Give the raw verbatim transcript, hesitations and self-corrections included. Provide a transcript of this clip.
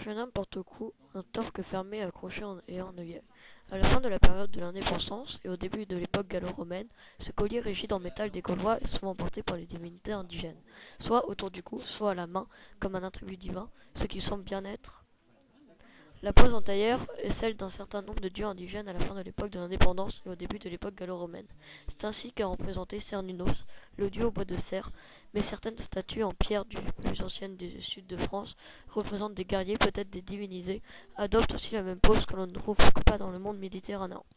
jeune homme porte au cou un torque fermé accroché en, et en œillet. À la fin de la période de l'indépendance et au début de l'époque gallo-romaine, ce collier rigide en métal des Gaulois est souvent porté par les divinités indigènes, soit autour du cou, soit à la main, comme un attribut divin, ce qui semble bien être. La pose en tailleur est celle d'un certain nombre de dieux indigènes à la fin de l'époque de l'indépendance et au début de l'époque gallo-romaine. C'est ainsi qu'a représenté Cernunnos, le dieu au bois de cerf, mais certaines statues en pierre du plus anciennes du sud de France représentent des guerriers, peut-être des divinisés, adoptent aussi la même pose que l'on ne trouve pas dans le monde méditerranéen.